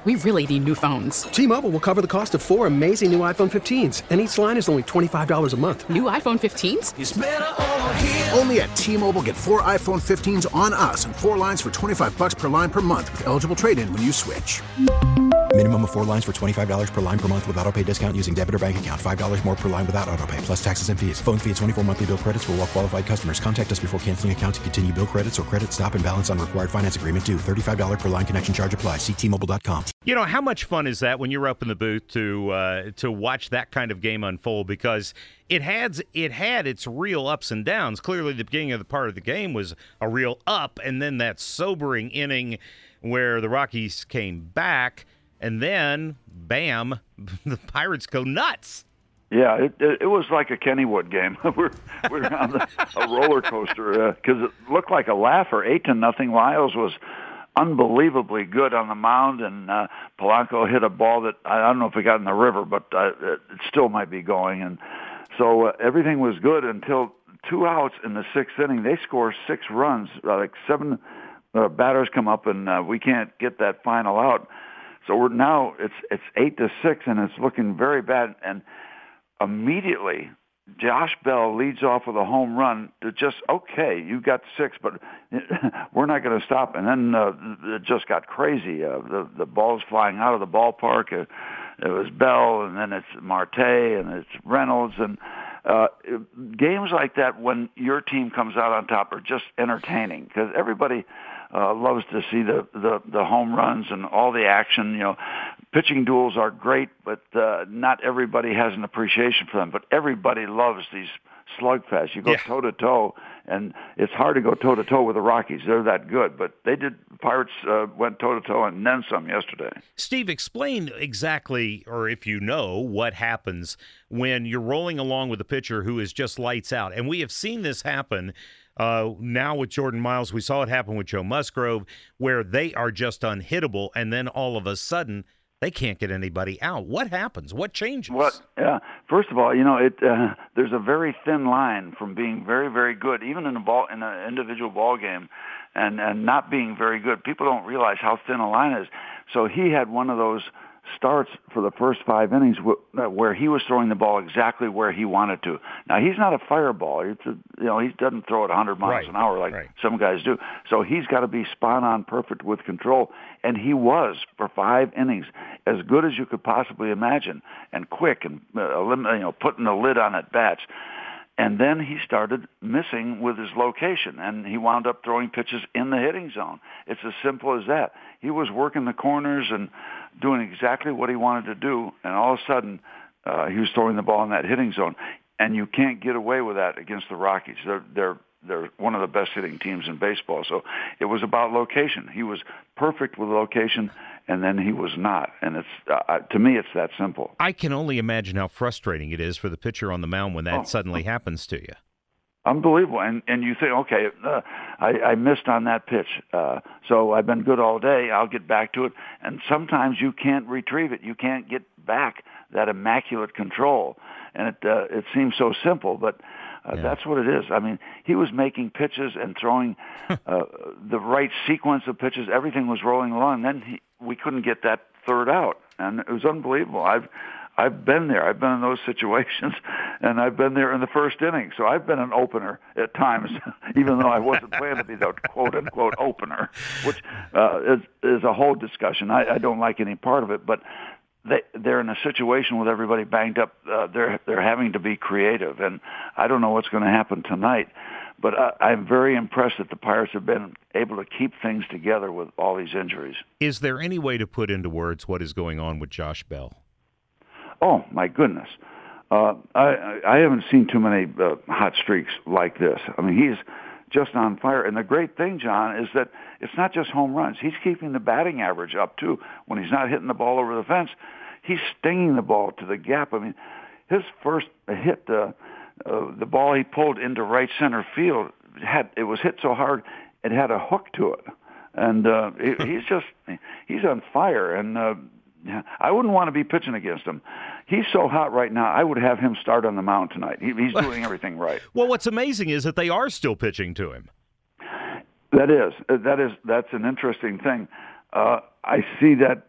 We really need new phones. T-Mobile will cover the cost of 4 amazing new iPhone 15s, and each line is only $25 a month. New iPhone 15s? It's better over here. Only at T-Mobile, get 4 iPhone 15s on us and 4 lines for $25 per line per month with eligible trade-in when you switch. Minimum of 4 lines for $25 per line per month with autopay discount using debit or bank account. $5 more per line without autopay, plus taxes and fees. Phone fee at 24 monthly bill credits for well-qualified customers. Contact us before canceling account to continue bill credits or credit stop and balance on required finance agreement due. $35 per line connection charge applies. See T-Mobile.com. You know, how much fun is that when you're up in the booth to watch that kind of game unfold? Because it had its real ups and downs. Clearly, the beginning of the part of the game was a real up, and then that sobering inning where the Rockies came back, and then, bam, the Pirates go nuts. Yeah, it was like a Kennywood game. we're on a roller coaster because it looked like a laugher. 8-0. Lyles was unbelievably good on the mound, and Polanco hit a ball that I don't know if it got in the river, but it still might be going. And so everything was good until 2 outs in the 6th inning. They score 6 runs, like 7 batters come up, and we can't get that final out. So we're now it's 8-6, and it's looking very bad. And immediately, Josh Bell leads off with a home run to just, okay, you got 6, but we're not going to stop. And then it just got crazy. The ball's flying out of the ballpark. It was Bell, and then it's Marte, and it's Reynolds. And games like that, when your team comes out on top, are just entertaining because everybody loves to see the home runs and all the action. You know, pitching duels are great, but not everybody has an appreciation for them. But everybody loves these slugfests. You go toe-to-toe, and it's hard to go toe-to-toe with the Rockies. They're that good. But they did. Pirates went toe-to-toe and then some yesterday. Steve, explain exactly, or if you know, what happens when you're rolling along with a pitcher who is just lights out. And we have seen this happen now with Jordan Miles. We saw it happen with Joe Musgrove, where they are just unhittable, and then all of a sudden they can't get anybody out. What happens? What changes? First of all, you know, there's a very thin line from being very, very good, even in an individual ball game, and not being very good. People don't realize how thin a line is. So he had one of those starts for the first 5 innings where he was throwing the ball exactly where he wanted to. Now, he's not a fireball. He doesn't throw it 100 miles an hour like some guys do. So he's got to be spot on, perfect with control. And he was, for 5 innings, as good as you could possibly imagine, and quick, and putting the lid on at bats. And then he started missing with his location, and he wound up throwing pitches in the hitting zone. It's as simple as that. He was working the corners and doing exactly what he wanted to do, and all of a sudden he was throwing the ball in that hitting zone. And you can't get away with that against the Rockies. They're one of the best hitting teams in baseball. So it was about location. He was perfect with location, and then he was not. And it's to me, it's that simple. I can only imagine how frustrating it is for the pitcher on the mound when that suddenly happens to you. Unbelievable. And you think, okay, I missed on that pitch, so I've been good all day. I'll get back to it. And sometimes you can't retrieve it. You can't get back that immaculate control. And it seems so simple, but that's what it is. I mean, he was making pitches and throwing the right sequence of pitches. Everything was rolling along. Then we couldn't get that third out, and it was unbelievable. I've been there. I've been in those situations, and I've been there in the first inning. So I've been an opener at times, even though I wasn't planning to be the quote-unquote opener, which is a whole discussion. I don't like any part of it, but they're in a situation with everybody banged up. They're having to be creative, and I don't know what's going to happen tonight. But I'm very impressed that the Pirates have been able to keep things together with all these injuries. Is there any way to put into words what is going on with Josh Bell? Oh, my goodness. I haven't seen too many hot streaks like this. I mean, he's just on fire. And the great thing, John, is that it's not just home runs. He's keeping the batting average up, too. When he's not hitting the ball over the fence, he's stinging the ball to the gap. I mean, his first hit, the ball he pulled into right center field, it was hit so hard it had a hook to it. And he's on fire. And I wouldn't want to be pitching against him. He's so hot right now, I would have him start on the mound tonight. He's doing everything right. Well, what's amazing is that they are still pitching to him. That's an interesting thing. I see that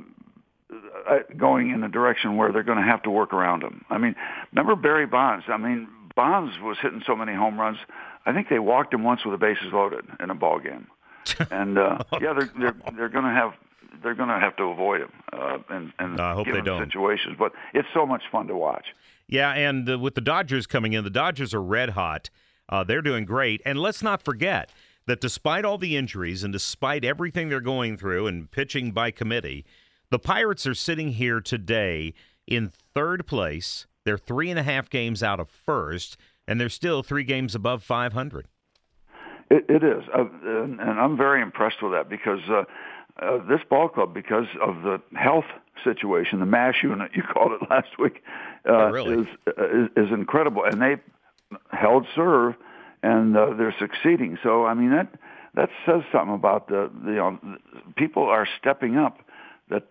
going in a direction where they're going to have to work around him. I mean, remember Barry Bonds? I mean, Bonds was hitting so many home runs. I think they walked him once with the bases loaded in a ball game. And they're going to have to avoid him and I hope give they him don't. situations. But it's so much fun to watch. Yeah, and with the Dodgers coming in, the Dodgers are red hot. They're doing great. And let's not forget that despite all the injuries and despite everything they're going through and pitching by committee, the Pirates are sitting here today in third place. They're 3.5 games out of first, and they're still 3 games above 500. It is, and I'm very impressed with that because this ball club, because of the health situation, the MASH unit you called it last week, really? is incredible, and they held serve, and they're succeeding. So I mean that says something about the people are stepping up. That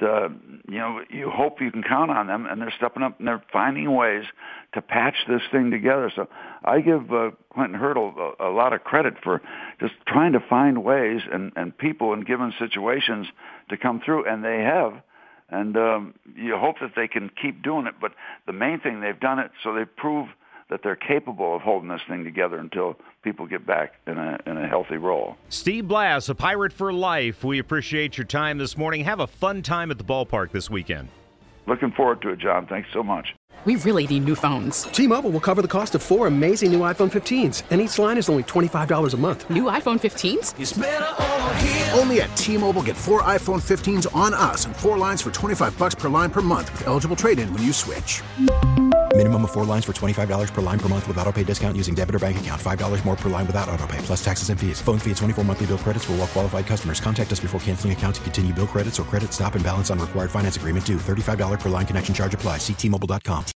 you hope you can count on them, and they're stepping up and they're finding ways to patch this thing together. So I give Clinton Hurdle a lot of credit for just trying to find ways and people in given situations to come through, and they have. And you hope that they can keep doing it. But the main thing, they've done it, so they prove that they're capable of holding this thing together until people get back in a healthy role. Steve Blass, a Pirate for life. We appreciate your time this morning. Have a fun time at the ballpark this weekend. Looking forward to it, John. Thanks so much. We really need new phones. T-Mobile will cover the cost of 4 amazing new iPhone 15s, and each line is only $25 a month. New iPhone 15s? It's better over here. Only at T-Mobile, get 4 iPhone 15s on us and 4 lines for $25 per line per month with eligible trade-in when you switch. Minimum of 4 lines for $25 per line per month with autopay discount using debit or bank account. $5 more per line without autopay, plus taxes and fees. Phone fee at 24 monthly bill credits for well-qualified customers. Contact us before canceling account to continue bill credits or credit stop and balance on required finance agreement due. $35 per line connection charge applies. See T-Mobile.com.